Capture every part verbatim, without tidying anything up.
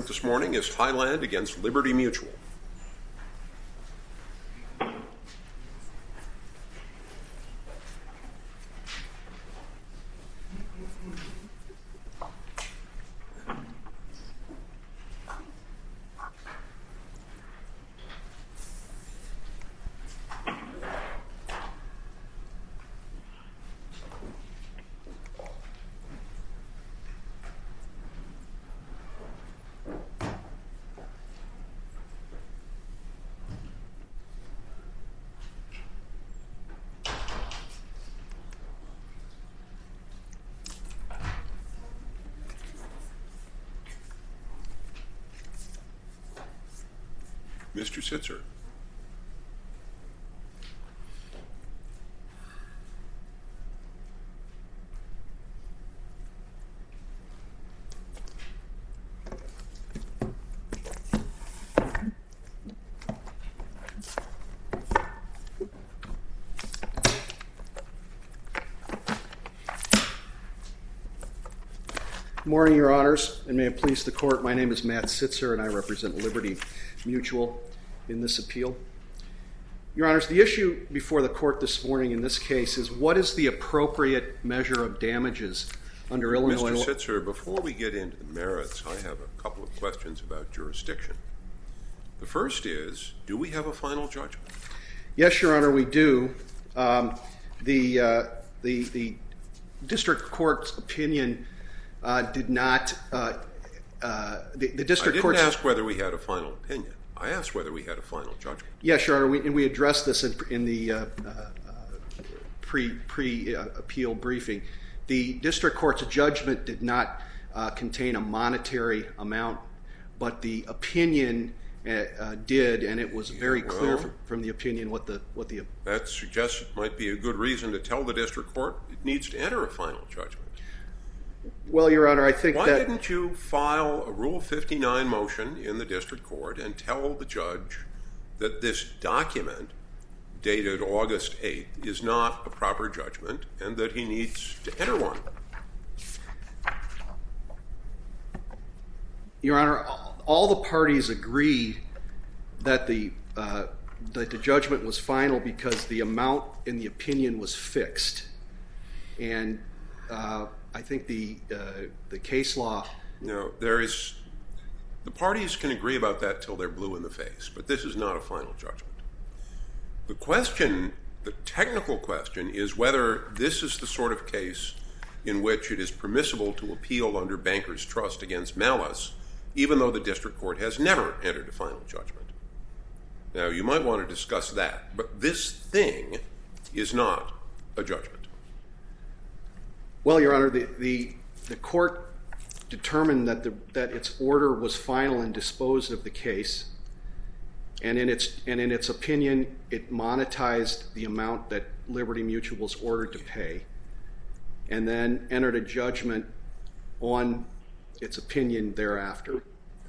this morning is Hyland against Liberty Mutual. Mister Sitzer. Good morning, Your Honors, and may it please the Court, my name is Matt Sitzer and I represent Liberty Mutual in this appeal. Your Honors, the issue before the Court this morning in this case is what is the appropriate measure of damages under Illinois law? Mister Sitzer, before we get into the merits, I have a couple of questions about jurisdiction. The first is, do we have a final judgment? Yes, Your Honor, we do. Um, the, uh, the, the District Court's opinion uh, did not, uh, uh, the, the District I didn't Court's... ask whether we had a final opinion. I asked whether we had a final judgment. Yes, Your Honor, we, and we addressed this in, in the uh, uh, pre, pre-appeal uh, briefing. The District Court's judgment did not uh, contain a monetary amount, but the opinion uh, uh, did, and it was very yeah, well, clear from, from the opinion what the... what the. That suggests it might be a good reason to tell the District Court it needs to enter a final judgment. Well, Your Honor, I think Why that... Why didn't you file a Rule fifty-nine motion in the District Court and tell the judge that this document, dated August eighth, is not a proper judgment and that he needs to enter one? Your Honor, all the parties agreed that the, uh, that the judgment was final because the amount in the opinion was fixed. And... Uh, I think the uh, the case law... No, there is... The parties can agree about that till they're blue in the face, but this is not a final judgment. The question, the technical question, is whether this is the sort of case in which it is permissible to appeal under Banker's Trust against malice, even though the District Court has never entered a final judgment. Now, you might want to discuss that, but this thing is not a judgment. Well, Your Honor, the, the, the court determined that, the, that its order was final and disposed of the case, and in its, and in its opinion, it monetized the amount that Liberty Mutual was ordered to pay, and then entered a judgment on its opinion thereafter.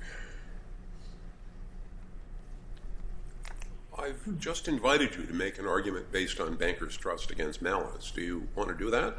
I've just invited you to make an argument based on Banker's Trust against malice. Do you want to do that?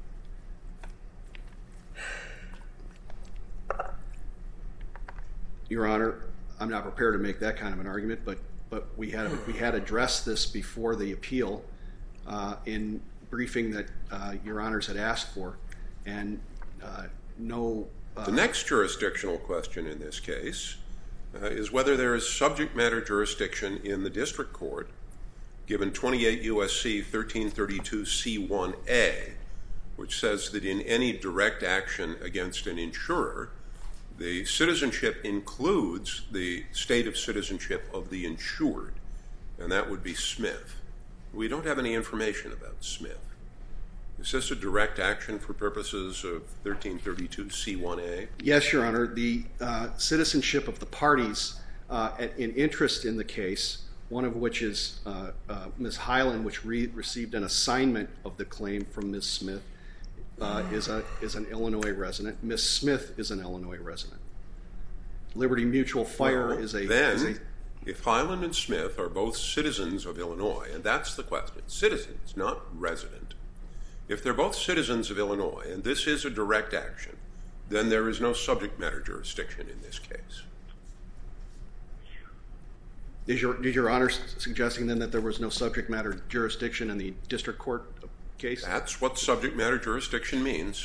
Your Honor, I'm not prepared to make that kind of an argument, but but we had we had addressed this before the appeal uh, in briefing that uh, Your Honors had asked for, and uh, no. Uh, the next jurisdictional question in this case uh, is whether there is subject matter jurisdiction in the District Court, given twenty-eight U S C thirteen thirty-two C one A, which says that in any direct action against an insurer, the citizenship includes the state of citizenship of the insured, and that would be Smith. We don't have any information about Smith. Is this a direct action for purposes of thirteen thirty-two C one A? Yes, Your Honor. The uh, citizenship of the parties uh, in interest in the case, one of which is uh, uh, Miz Hyland, which re received an assignment of the claim from Miz Smith, Uh, is a is an Illinois resident. Miss Smith is an Illinois resident. Liberty Mutual Fire well, is a. Then, is a, if Hyland and Smith are both citizens of Illinois, and that's the question, citizens, not resident. If they're both citizens of Illinois, and this is a direct action, then there is no subject matter jurisdiction in this case. Is your, is your Honor suggesting then that there was no subject matter jurisdiction in the district court case? That's what subject matter jurisdiction means.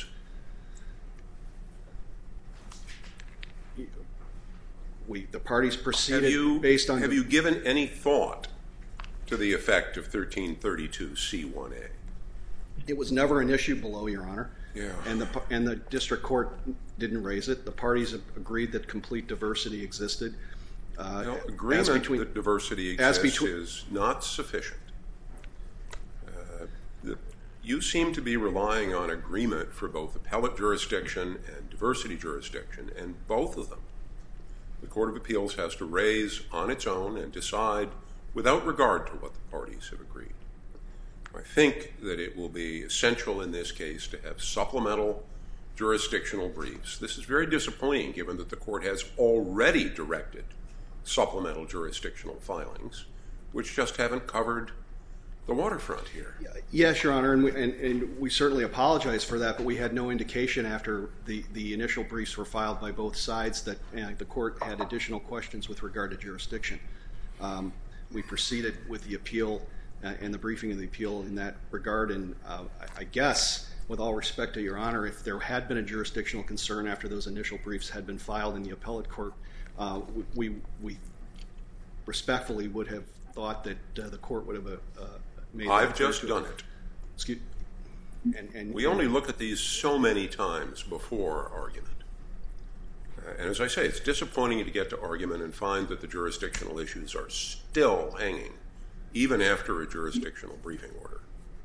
We, the parties proceeded have you, based on... Have the, you given any thought to the effect of thirteen thirty-two C one A? It was never an issue below, Your Honor. Yeah. And the, and the district court didn't raise it. The parties agreed that complete diversity existed. Uh, no, agreement between, that diversity exists between, is not sufficient. Uh, the, you seem to be relying on agreement for both appellate jurisdiction and diversity jurisdiction, and both of them the Court of Appeals has to raise on its own and decide without regard to what the parties have agreed. I think that it will be essential in this case to have supplemental jurisdictional briefs. This is very disappointing given that the court has already directed supplemental jurisdictional filings, which just haven't covered the waterfront here. Yes, Your Honor, and we, and, and we certainly apologize for that, but we had no indication after the, the initial briefs were filed by both sides that uh, the court had additional questions with regard to jurisdiction. Um, we proceeded with the appeal uh, and the briefing of the appeal in that regard, and uh, I, I guess, with all respect to Your Honor, if there had been a jurisdictional concern after those initial briefs had been filed in the appellate court, uh, we, we respectfully would have thought that uh, the court would have uh, made... I've just done it. Excuse and, and, We only look at these so many times before argument. Uh, and as I say, it's disappointing to get to argument and find that the jurisdictional issues are still hanging, even after a jurisdictional briefing order.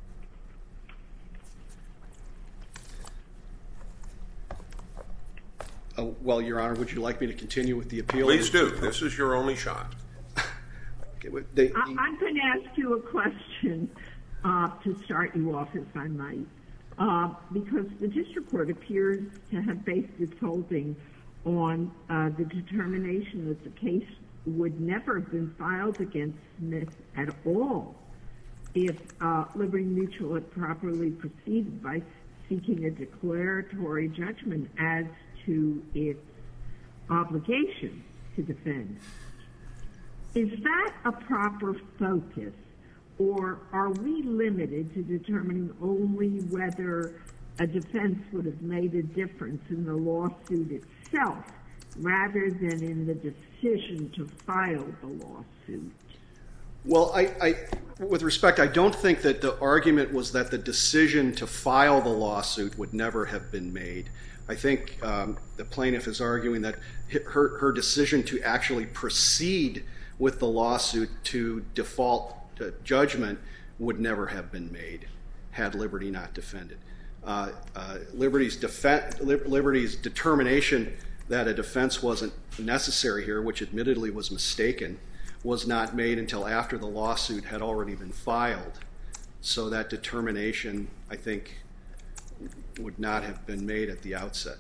Uh, well, Your Honor, would you like me to continue with the appeal? Please do. This is your only shot. Okay, they, they, I'm going to ask you a question uh, to start you off, if I might, uh, because the district court appears to have based its holding on uh, the determination that the case would never have been filed against Smith at all if uh, Liberty Mutual had properly proceeded by seeking a declaratory judgment as to its obligation to defend. Is that a proper focus, or are we limited to determining only whether a defense would have made a difference in the lawsuit itself rather than in the decision to file the lawsuit? Well, I, I, with respect, I don't think that the argument was that the decision to file the lawsuit would never have been made. I think um, the plaintiff is arguing that her, her decision to actually proceed with the lawsuit to default to judgment would never have been made had Liberty not defended. Uh, uh, Liberty's, defen- Liberty's determination that a defense wasn't necessary here, which admittedly was mistaken, was not made until after the lawsuit had already been filed. So that determination, I think, would not have been made at the outset.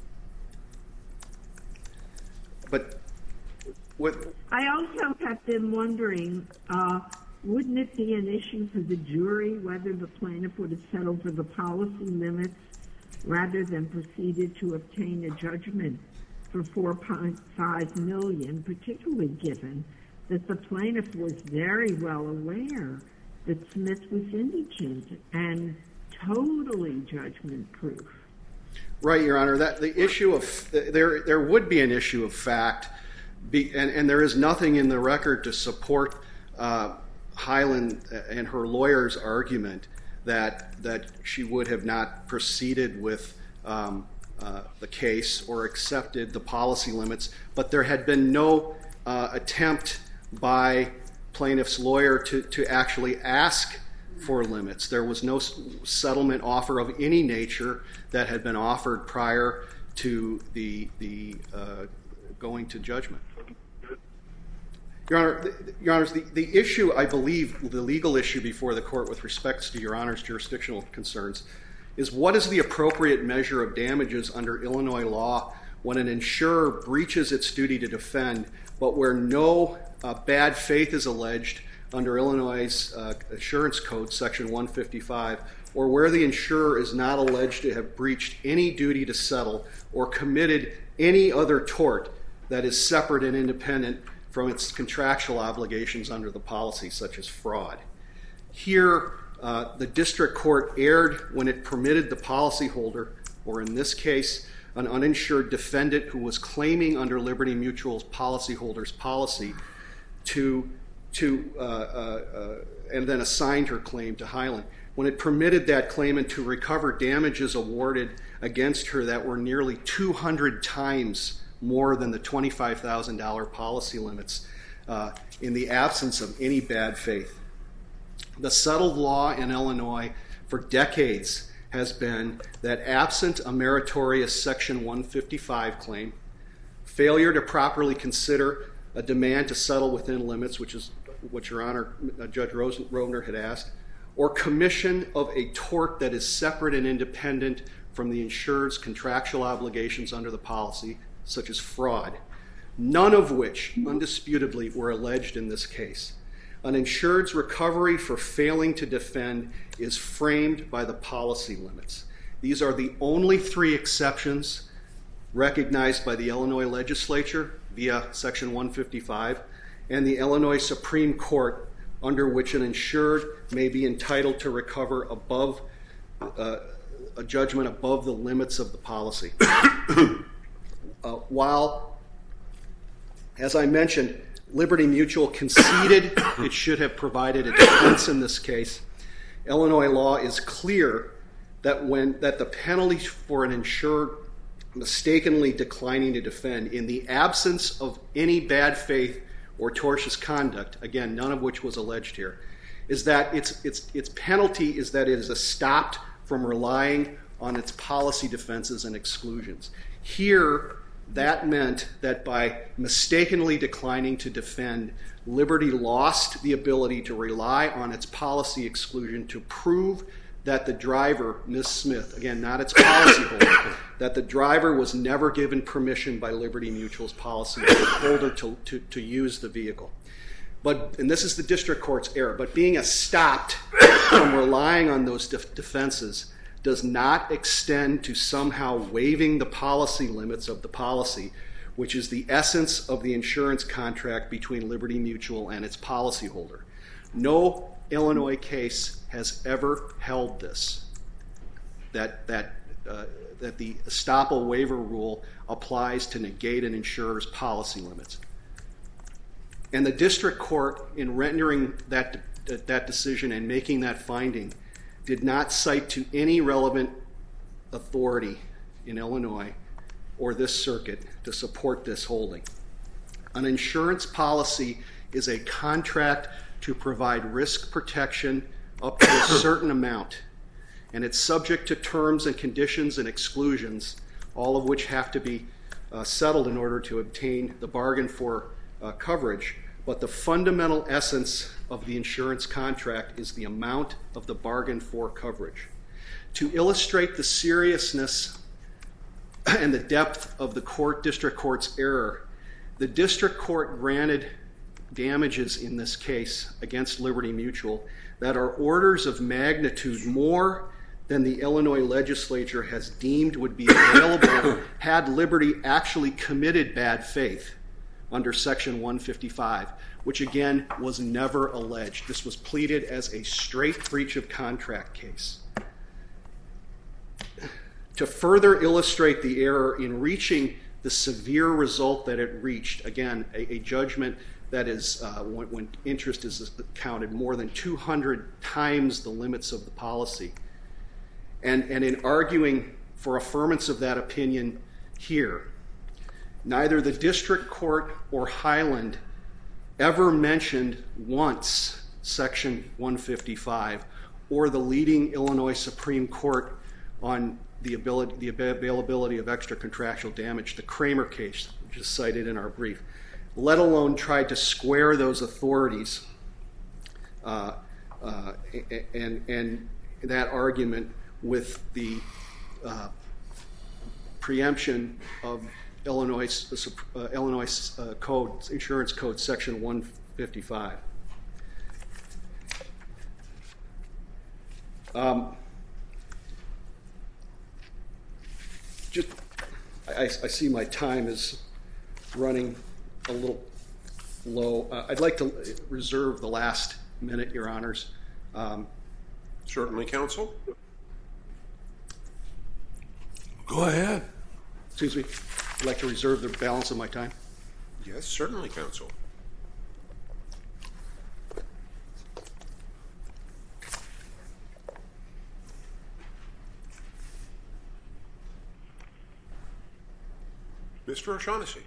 But what I also have been wondering, uh, wouldn't it be an issue for the jury whether the plaintiff would have settled for the policy limits rather than proceeded to obtain a judgment for four point five million dollars, particularly given that the plaintiff was very well aware that Smith was indigent and totally judgment-proof? Right, Your Honor. That the issue of there there would be an issue of fact, be, and, and there is nothing in the record to support uh, Hyland and her lawyer's argument that that she would have not proceeded with um, uh, the case or accepted the policy limits. But there had been no uh, attempt by plaintiff's lawyer to to actually ask for limits. There was no settlement offer of any nature that had been offered prior to the the uh, going to judgment. Your Honor, Your Honors, the, the issue, I believe, the legal issue before the court with respect to Your Honor's jurisdictional concerns is what is the appropriate measure of damages under Illinois law when an insurer breaches its duty to defend, but where no uh, bad faith is alleged under Illinois' uh, Assurance Code, Section one fifty-five, or where the insurer is not alleged to have breached any duty to settle or committed any other tort that is separate and independent from its contractual obligations under the policy, such as fraud. Here, uh, the district court erred when it permitted the policyholder, or in this case, an uninsured defendant who was claiming under Liberty Mutual's policyholder's policy to, to uh, uh, uh, and then assigned her claim to Highland. When it permitted that claimant to recover damages awarded against her that were nearly two hundred times more than the twenty-five thousand dollars policy limits uh, in the absence of any bad faith. The settled law in Illinois for decades has been that absent a meritorious Section one fifty-five claim, failure to properly consider a demand to settle within limits, which is what Your Honor, uh, Judge Rosen, Rovner had asked, or commission of a tort that is separate and independent from the insured's contractual obligations under the policy, such as fraud, none of which, undisputably, were alleged in this case. An insured's recovery for failing to defend is framed by the policy limits. These are the only three exceptions recognized by the Illinois legislature via Section one fifty-five and the Illinois Supreme Court, under which an insured may be entitled to recover above uh, a judgment above the limits of the policy. uh, while, as I mentioned, Liberty Mutual conceded it should have provided a defense in this case, Illinois law is clear that when that the penalty for an insured mistakenly declining to defend in the absence of any bad faith or tortious conduct, again, none of which was alleged here, is that its its its penalty is that it is stopped from relying on its policy defenses and exclusions. Here, that meant that by mistakenly declining to defend, Liberty lost the ability to rely on its policy exclusion to prove that the driver, Miz Smith, again, not its policyholder, that the driver was never given permission by Liberty Mutual's policyholder to, to, to use the vehicle. But, and this is the district court's error, but being stopped from relying on those def- defenses does not extend to somehow waiving the policy limits of the policy, which is the essence of the insurance contract between Liberty Mutual and its policyholder. No Illinois case has ever held this, that, that, uh, that the estoppel waiver rule applies to negate an insurer's policy limits. And the district court, in rendering that, that decision and making that finding, did not cite to any relevant authority in Illinois or this circuit to support this holding. An insurance policy is a contract to provide risk protection up to a certain amount, and it's subject to terms and conditions and exclusions, all of which have to be uh, settled in order to obtain the bargain for uh, coverage. But the fundamental essence of the insurance contract is the amount of the bargain for coverage. To illustrate the seriousness and the depth of the court, district court's error, the district court granted damages in this case against Liberty Mutual that are orders of magnitude more than the Illinois legislature has deemed would be available had Liberty actually committed bad faith under Section one fifty-five, which again was never alleged. This was pleaded as a straight breach of contract case. To further illustrate the error in reaching the severe result that it reached, again, a, a judgment that is, uh, when, when interest is counted, more than two hundred times the limits of the policy. And, and in arguing for affirmance of that opinion here, neither the district court or Highland ever mentioned once Section one fifty-five or the leading Illinois Supreme Court on the, ability, the availability of extra contractual damage, the Kramer case, which is cited in our brief, let alone tried to square those authorities uh, uh, and, and that argument with the uh, preemption of Illinois, uh, Illinois uh, Code, Insurance Code, Section one fifty-five. Um, just, I, I see my time is running a little low. Uh, I'd like to reserve the last minute, Your Honors. Um, Certainly, counsel. Go ahead. Excuse me. I'd like to reserve the balance of my time. Yes, certainly, counsel. Mister O'Shaughnessy.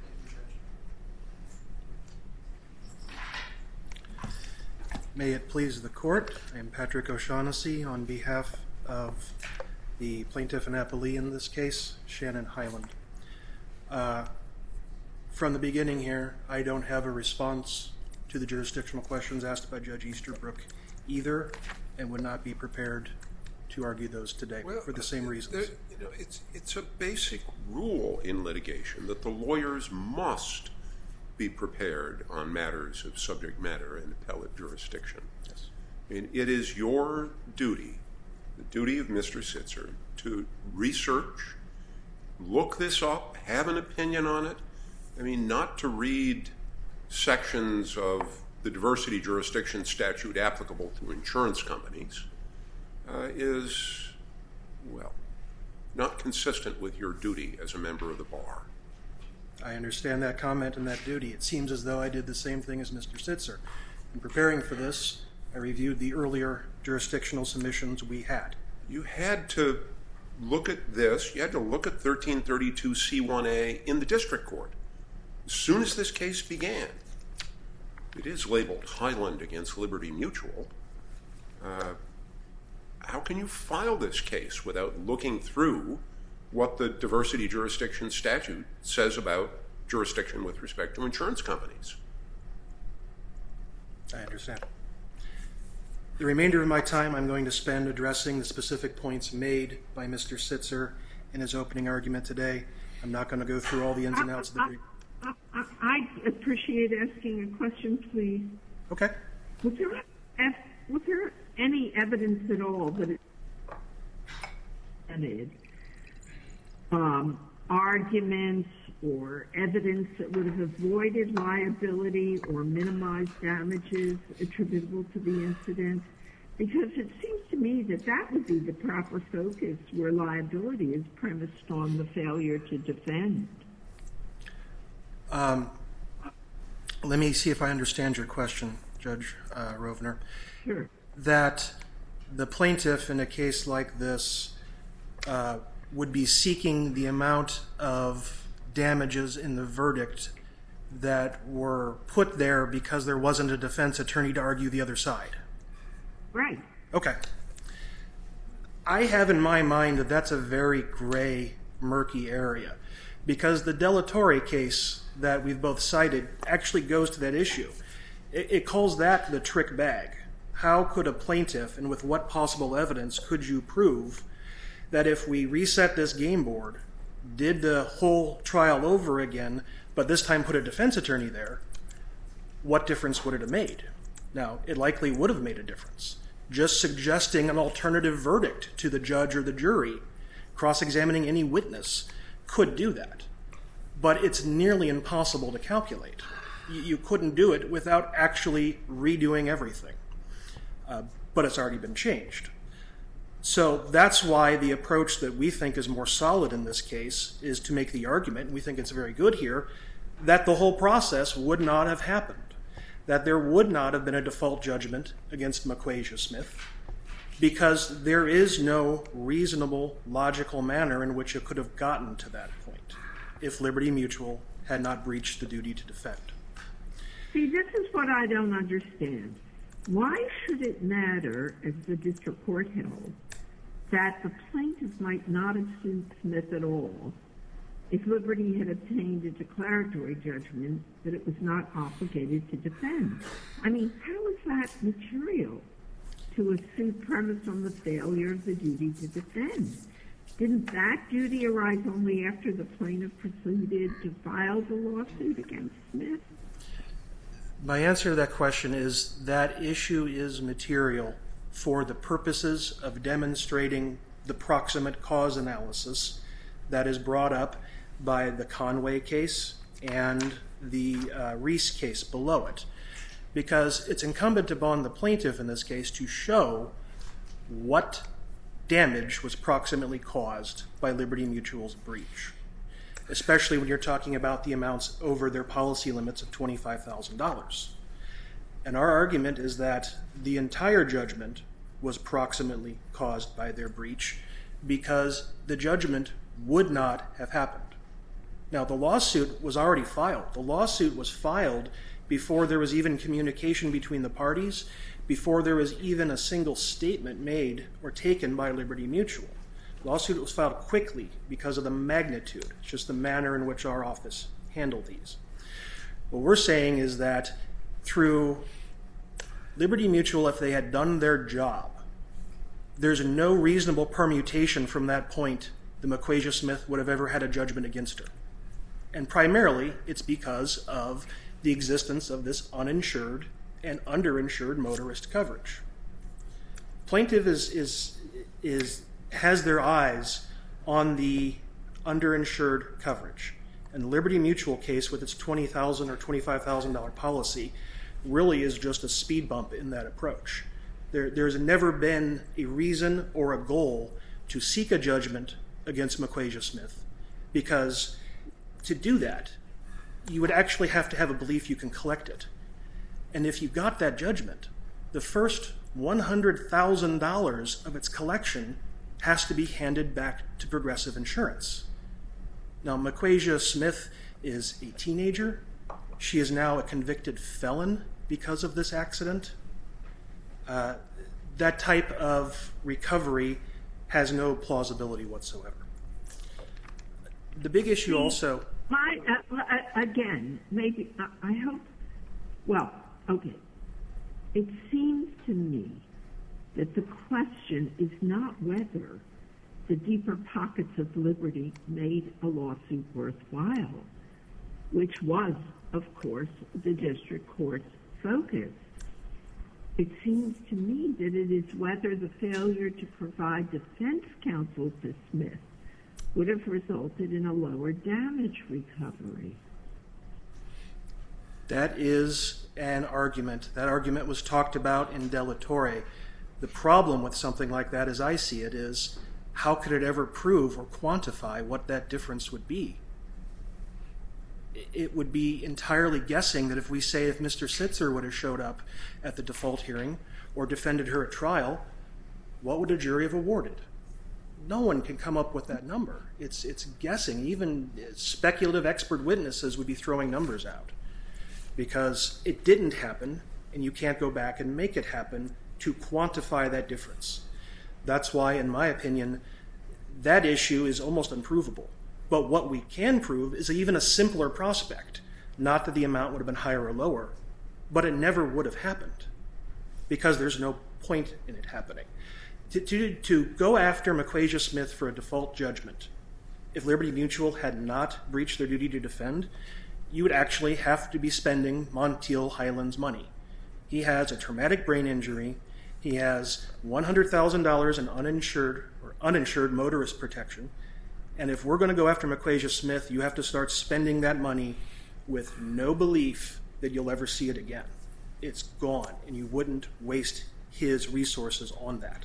May it please the court, I am Patrick O'Shaughnessy on behalf of the plaintiff and appellee in this case, Shannon Hyland. Uh, from the beginning here, I don't have a response to the jurisdictional questions asked by Judge Easterbrook either, and would not be prepared to argue those today well, for the same reasons. There, you know, it's, it's a basic rule in litigation that the lawyers must be prepared on matters of subject matter and appellate jurisdiction. Yes. I mean, it is your duty, the duty of Mister Sitzer, to research, look this up, have an opinion on it. I mean, not to read sections of the diversity jurisdiction statute applicable to insurance companies uh, is, well, not consistent with your duty as a member of the bar. I understand that comment and that duty. It seems as though I did the same thing as Mister Sitzer. In preparing for this, I reviewed the earlier jurisdictional submissions we had. You had to look at this, you had to look at thirteen thirty-two C one A in the district court. As soon as this case began, it is labeled Hyland against Liberty Mutual. Uh, how can you file this case without looking through what the diversity jurisdiction statute says about jurisdiction with respect to insurance companies? I understand. The remainder of my time I'm going to spend addressing the specific points made by Mister Sitzer in his opening argument today. I'm not going to go through all the ins and outs of the brief. I, I, I appreciate asking a question, please. Okay. Was there, was there any evidence at all that it presented um, arguments or evidence that would have avoided liability or minimized damages attributable to the incident? Because it seems to me that that would be the proper focus where liability is premised on the failure to defend. Um, let me see if I understand your question, Judge uh, Rovner. Sure. That the plaintiff in a case like this uh, would be seeking the amount of damages in the verdict that were put there because there wasn't a defense attorney to argue the other side. Right. Okay. I have in my mind that that's a very gray, murky area because the De La Torre case that we've both cited actually goes to that issue. It, it calls that the trick bag. How could a plaintiff, and with what possible evidence could you prove that if we reset this game board, did the whole trial over again, but this time put a defense attorney there, what difference would it have made? Now, it likely would have made a difference. Just suggesting an alternative verdict to the judge or the jury, cross-examining any witness, could do that. But it's nearly impossible to calculate. You, you couldn't do it without actually redoing everything. Uh, but it's already been changed. So that's why the approach that we think is more solid in this case is to make the argument, and we think it's very good here, that the whole process would not have happened, that there would not have been a default judgment against McQuasia Smith, because there is no reasonable, logical manner in which it could have gotten to that point if Liberty Mutual had not breached the duty to defend. See, this is what I don't understand. Why should it matter, as the district court held, that the plaintiff might not have sued Smith at all if Liberty had obtained a declaratory judgment that it was not obligated to defend? I mean, how is that material to a suit premised on the failure of the duty to defend? Didn't that duty arise only after the plaintiff proceeded to file the lawsuit against Smith? My answer to that question is that issue is material for the purposes of demonstrating the proximate cause analysis that is brought up by the Conway case and the uh, Reese case below it, because it's incumbent upon the plaintiff in this case to show what damage was proximately caused by Liberty Mutual's breach, especially when you're talking about the amounts over their policy limits of twenty-five thousand dollars. And our argument is that the entire judgment was proximately caused by their breach because the judgment would not have happened. Now, the lawsuit was already filed. The lawsuit was filed before there was even communication between the parties, before there was even a single statement made or taken by Liberty Mutual. The lawsuit was filed quickly because of the magnitude, it's just the manner in which our office handled these. What we're saying is that through Liberty Mutual, if they had done their job, there's no reasonable permutation from that point that McQuasia Smith would have ever had a judgment against her. And primarily, it's because of the existence of this uninsured and underinsured motorist coverage. Plaintiff is, is, is, has their eyes on the underinsured coverage. And the Liberty Mutual case with its twenty thousand dollars or twenty-five thousand dollars policy really is just a speed bump in that approach. There, there's never been a reason or a goal to seek a judgment against McQuasia Smith, because to do that, you would actually have to have a belief you can collect it. And if you got that judgment, the first one hundred thousand dollars of its collection has to be handed back to Progressive Insurance. Now, McQuasia Smith is a teenager. She is now a convicted felon because of this accident. Uh, that type of recovery has no plausibility whatsoever. The big issue also... My, uh, again, maybe, uh, I hope, well, okay. It seems to me that the question is not whether the deeper pockets of Liberty made a lawsuit worthwhile, which was, of course, the district court's focus. It seems to me that it is whether the failure to provide defense counsel to Smith would have resulted in a lower damage recovery. That is an argument. That argument was talked about in De La Torre. The problem with something like that, as I see it, is how could it ever prove or quantify what that difference would be? It would be entirely guessing that if we say if Mister Sitzer would have showed up at the default hearing or defended her at trial, what would a jury have awarded? No one can come up with that number. It's, it's guessing. Even speculative expert witnesses would be throwing numbers out because it didn't happen, and you can't go back and make it happen to quantify that difference. That's why, in my opinion, that issue is almost unprovable. But what we can prove is even a simpler prospect, not that the amount would have been higher or lower, but it never would have happened because there's no point in it happening. To, to, to go after McQuasia Smith for a default judgment, if Liberty Mutual had not breached their duty to defend, you would actually have to be spending Montiel Highland's money. He has a traumatic brain injury. He has one hundred thousand dollars in uninsured or uninsured motorist protection. And if we're going to go after McQuasia Smith, you have to start spending that money with no belief that you'll ever see it again. It's gone, and you wouldn't waste his resources on that.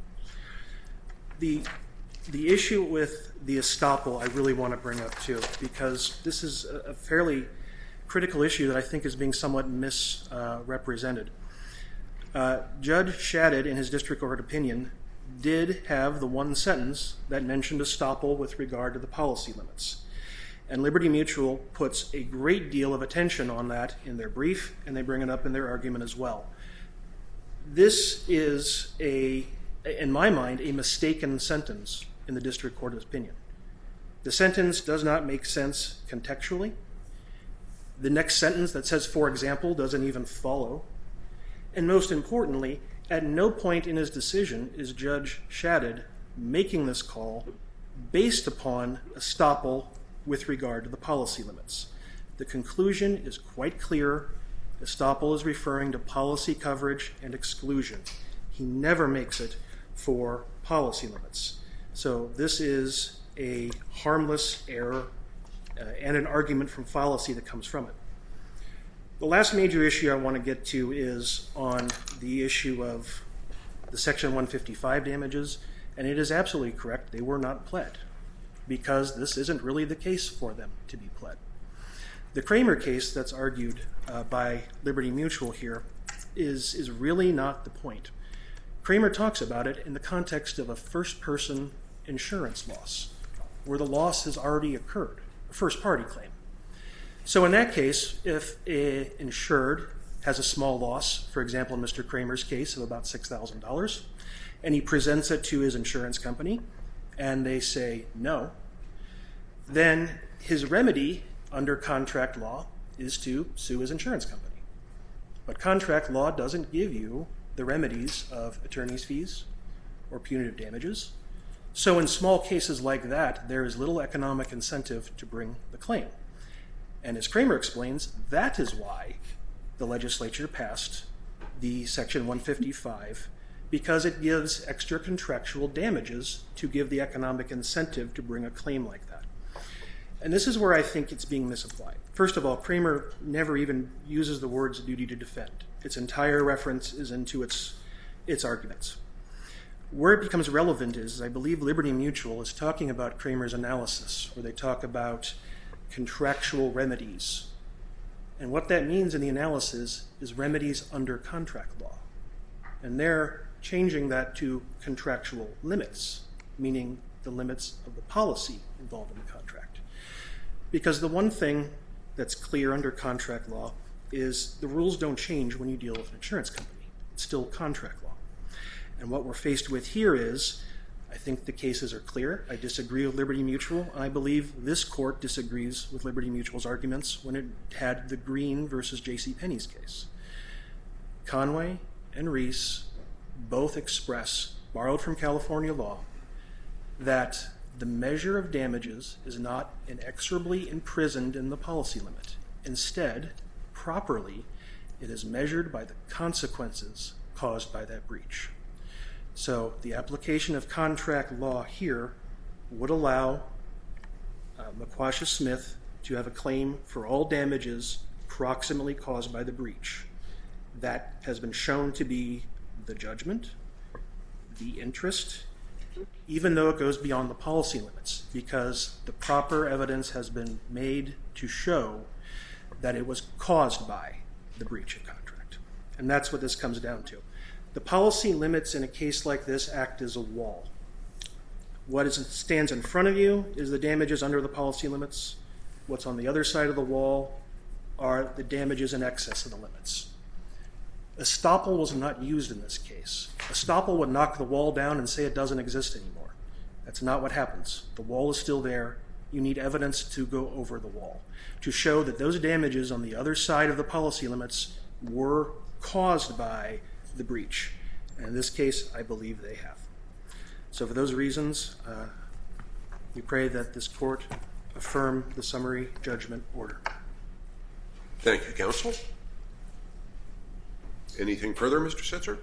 The, the issue with the estoppel I really want to bring up too, because this is a, a fairly critical issue that I think is being somewhat misrepresented. Uh, uh, Judge Shadid, in his district court opinion, did have the one sentence that mentioned estoppel with regard to the policy limits. And Liberty Mutual puts a great deal of attention on that in their brief, and they bring it up in their argument as well. This is, a, in my mind, a mistaken sentence in the district court's opinion. The sentence does not make sense contextually. The next sentence that says, for example, doesn't even follow. And most importantly, at no point in his decision is Judge Shadid making this call based upon estoppel with regard to the policy limits. The conclusion is quite clear. Estoppel is referring to policy coverage and exclusion. He never makes it for policy limits. So this is a harmless error uh, and an argument from fallacy that comes from it. The last major issue I want to get to is on the issue of the Section one fifty-five damages, and it is absolutely correct. They were not pled because this isn't really the case for them to be pled. The Kramer case that's argued uh, by Liberty Mutual here is, is really not the point. Kramer talks about it in the context of a first-person insurance loss, where the loss has already occurred, a first-party claim. So in that case, if an insured has a small loss, for example, in Mister Kramer's case of about six thousand dollars, and he presents it to his insurance company, and they say no, then his remedy under contract law is to sue his insurance company. But contract law doesn't give you the remedies of attorney's fees or punitive damages. So in small cases like that, there is little economic incentive to bring the claim. And as Kramer explains, that is why the legislature passed the Section one fifty-five, because it gives extra contractual damages to give the economic incentive to bring a claim like that. And this is where I think it's being misapplied. First of all, Kramer never even uses the words duty to defend. Its entire reference is into its, its arguments. Where it becomes relevant is, I believe Liberty Mutual is talking about Kramer's analysis, where they talk about contractual remedies. And what that means in the analysis is remedies under contract law. And they're changing that to contractual limits, meaning the limits of the policy involved in the contract. Because the one thing that's clear under contract law is the rules don't change when you deal with an insurance company. It's still contract law. And what we're faced with here is, I think the cases are clear. I disagree with Liberty Mutual. I believe this court disagrees with Liberty Mutual's arguments when it had the Green versus J C Penney's case. Conway and Reese both express, borrowed from California law, that the measure of damages is not inexorably imprisoned in the policy limit. Instead, properly, it is measured by the consequences caused by that breach. So the application of contract law here would allow uh, McQuasha Smith to have a claim for all damages proximately caused by the breach. That has been shown to be the judgment, the interest, even though it goes beyond the policy limits, because the proper evidence has been made to show that it was caused by the breach of contract. And that's what this comes down to. The policy limits in a case like this act as a wall. What is, stands in front of you is the damages under the policy limits. What's on the other side of the wall are the damages in excess of the limits. Estoppel was not used in this case. Estoppel would knock the wall down and say it doesn't exist anymore. That's not what happens. The wall is still there. You need evidence to go over the wall to show that those damages on the other side of the policy limits were caused by the breach. And in this case, I believe they have. So for those reasons, uh, we pray that this court affirm the summary judgment order. Thank you, counsel. Anything further, Mister Setzer?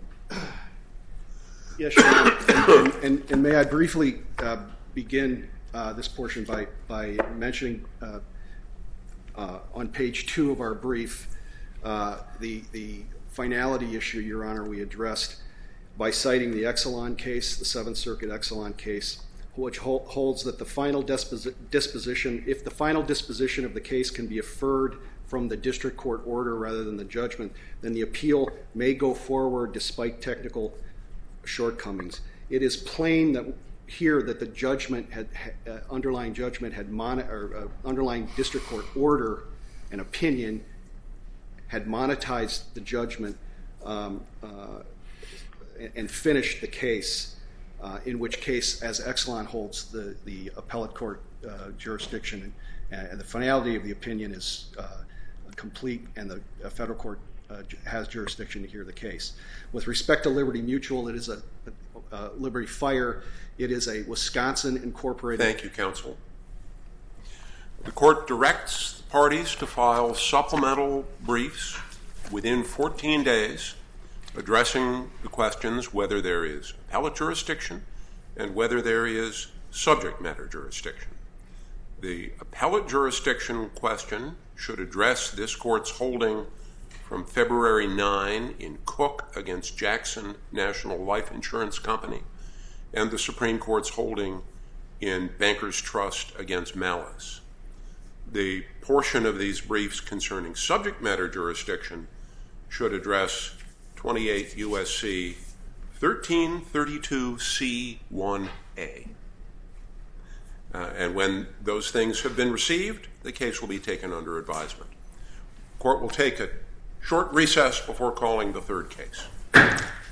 Yes, sure. and, and, and may I briefly uh, begin uh, this portion by, by mentioning uh, uh, on page two of our brief uh, the, the finality issue, Your Honor, we addressed by citing the Exelon case, the Seventh Circuit Exelon case, which hold, holds that the final disposi- disposition, if the final disposition of the case can be inferred from the district court order rather than the judgment, then the appeal may go forward despite technical shortcomings. It is plain that here that the judgment had, uh, underlying judgment had mon- or uh, underlying district court order and opinion had monetized the judgment um, uh, and finished the case, uh, in which case, as Exelon holds, the, the appellate court uh, jurisdiction and, and the finality of the opinion is uh, complete, and the uh, federal court uh, has jurisdiction to hear the case. With respect to Liberty Mutual, it is a, a, a Liberty Fire. It is a Wisconsin incorporated. Thank you, counsel. The court directs the parties to file supplemental briefs within fourteen days addressing the questions whether there is appellate jurisdiction and whether there is subject matter jurisdiction. The appellate jurisdiction question should address this court's holding from February ninth in Cook against Jackson National Life Insurance Company and the Supreme Court's holding in Bankers Trust against Malice. The portion of these briefs concerning subject matter jurisdiction should address twenty-eight U S C thirteen thirty-two C one A. Uh, and when those things have been received, the case will be taken under advisement. The court will take a short recess before calling the third case.